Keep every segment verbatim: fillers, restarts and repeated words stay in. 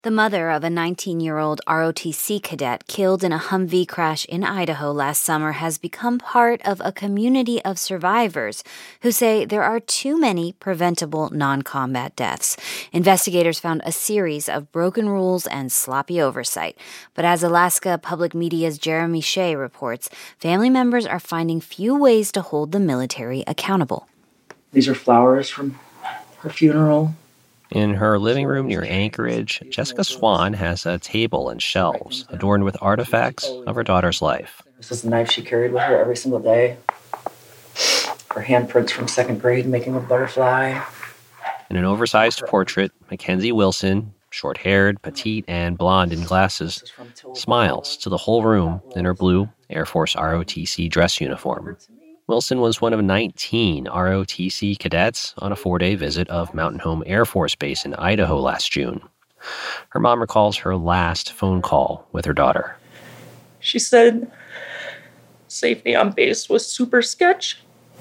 The mother of a nineteen-year-old R O T C cadet killed in a Humvee crash in Idaho last summer has become part of a community of survivors who say there are too many preventable non-combat deaths. Investigators found a series of broken rules and sloppy oversight. But as Alaska Public Media's Jeremy Shea reports, family members are finding few ways to hold the military accountable. These are flowers from her funeral. In her living room near Anchorage, Jessica Swan has a table and shelves adorned with artifacts of her daughter's life. This is the knife she carried with her every single day. Her handprints from second grade making a butterfly. In an oversized portrait, Mackenzie Wilson, short-haired, petite, and blonde in glasses, smiles to the whole room in her blue Air Force R O T C dress uniform. Wilson was one of nineteen R O T C cadets on a four-day visit of Mountain Home Air Force Base in Idaho last June. Her mom recalls her last phone call with her daughter. She said safety on base was super sketch,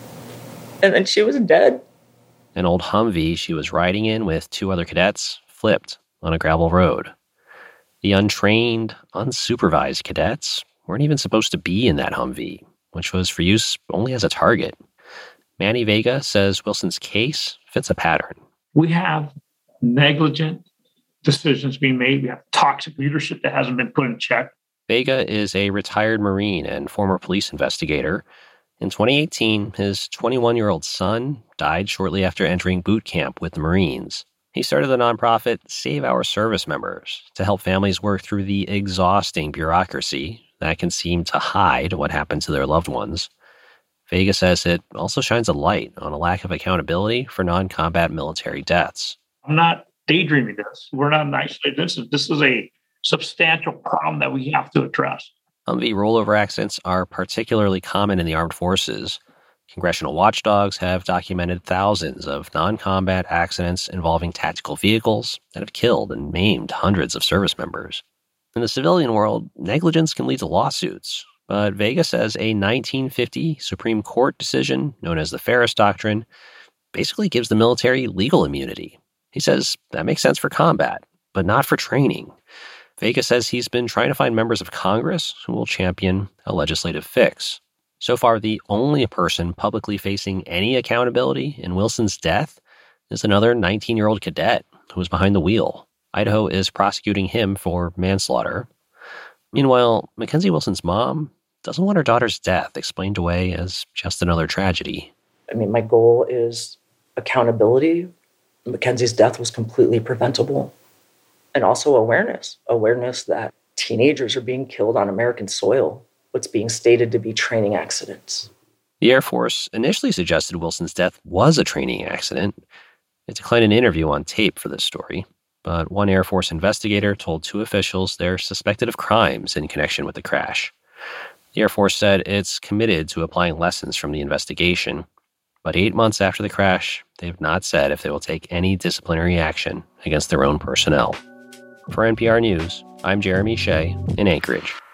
and then she was dead. An old Humvee she was riding in with two other cadets flipped on a gravel road. The untrained, unsupervised cadets weren't even supposed to be in that Humvee, which was for use only as a target. Manny Vega says Wilson's case fits a pattern. We have negligent decisions being made. We have toxic leadership that hasn't been put in check. Vega is a retired Marine and former police investigator. In twenty eighteen, his twenty-one-year-old son died shortly after entering boot camp with the Marines. He started the nonprofit Save Our Service Members to help families work through the exhausting bureaucracy that can seem to hide what happened to their loved ones. Vega says it also shines a light on a lack of accountability for non-combat military deaths. I'm not daydreaming this. We're not an isolated incident. This is a substantial problem that we have to address. Humvee rollover accidents are particularly common in the armed forces. Congressional watchdogs have documented thousands of non-combat accidents involving tactical vehicles that have killed and maimed hundreds of service members. In the civilian world, negligence can lead to lawsuits, but Vega says a nineteen fifty Supreme Court decision known as the Ferris Doctrine basically gives the military legal immunity. He says that makes sense for combat, but not for training. Vega says he's been trying to find members of Congress who will champion a legislative fix. So far, the only person publicly facing any accountability in Wilson's death is another nineteen-year-old cadet who was behind the wheel. Idaho is prosecuting him for manslaughter. Meanwhile, Mackenzie Wilson's mom doesn't want her daughter's death explained away as just another tragedy. I mean, my goal is accountability. Mackenzie's death was completely preventable. And also awareness. Awareness that teenagers are being killed on American soil. What's being stated to be training accidents. The Air Force initially suggested Wilson's death was a training accident. It declined an interview on tape for this story. But one Air Force investigator told two officials they're suspected of crimes in connection with the crash. The Air Force said it's committed to applying lessons from the investigation. But eight months after the crash, they've not said if they will take any disciplinary action against their own personnel. For N P R News, I'm Jeremy Shea in Anchorage.